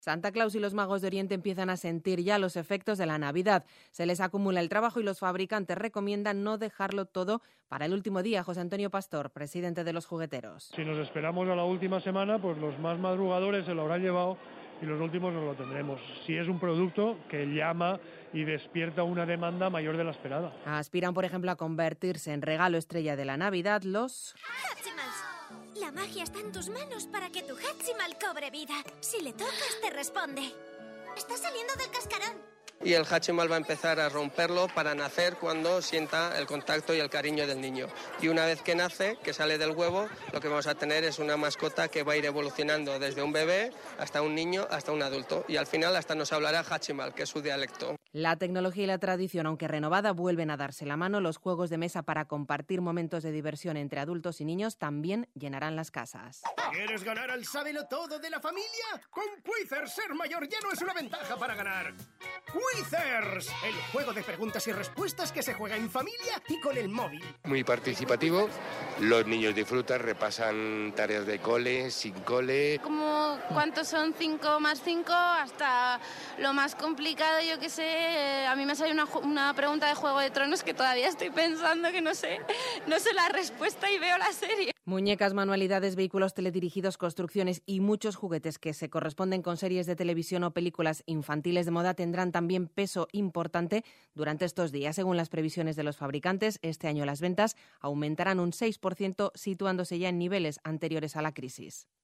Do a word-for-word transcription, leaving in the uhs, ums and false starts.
Santa Claus y los magos de Oriente empiezan a sentir ya los efectos de la Navidad. Se les acumula el trabajo y los fabricantes recomiendan no dejarlo todo para el último día. José Antonio Pastor, presidente de los jugueteros. Si nos esperamos a la última semana, pues los más madrugadores se lo habrán llevado y los últimos nos lo tendremos. Si es un producto que llama y despierta una demanda mayor de la esperada. Aspiran, por ejemplo, a convertirse en regalo estrella de la Navidad los... ¡Hatchimals! La magia está en tus manos para que tu Hatchimal cobre vida. Si le tocas, te responde. Está saliendo del cascarón. Y el Hatchimal va a empezar a romperlo para nacer cuando sienta el contacto y el cariño del niño. Y una vez que nace, que sale del huevo, lo que vamos a tener es una mascota que va a ir evolucionando desde un bebé hasta un niño, hasta un adulto. Y al final hasta nos hablará Hatchimal, que es su dialecto. La tecnología y la tradición, aunque renovada, vuelven a darse la mano. Los juegos de mesa para compartir momentos de diversión entre adultos y niños también llenarán las casas. ¿Quieres ganar al sábelo todo de la familia? Con Quizers ser mayor ya no es una ventaja para ganar. Quizers, el juego de preguntas y respuestas que se juega en familia y con el móvil. Muy participativo, los niños disfrutan, repasan tareas de cole, sin cole. Como cuántos son cinco más cinco hasta lo más complicado, yo qué sé. A mí me sale una, una pregunta de Juego de Tronos que todavía estoy pensando que no sé, no sé la respuesta y veo la serie. Muñecas, manualidades, vehículos teledirigidos, construcciones y muchos juguetes que se corresponden con series de televisión o películas infantiles de moda tendrán también peso importante durante estos días. Según las previsiones de los fabricantes, este año las ventas aumentarán un seis por ciento, situándose ya en niveles anteriores a la crisis.